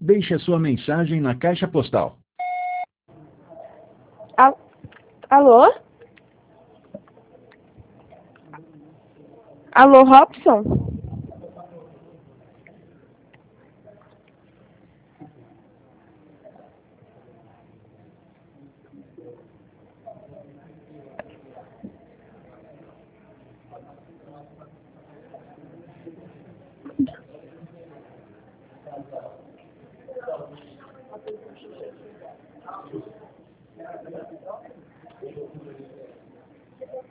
Deixe a sua mensagem na caixa postal. Alô? Alô, Robson?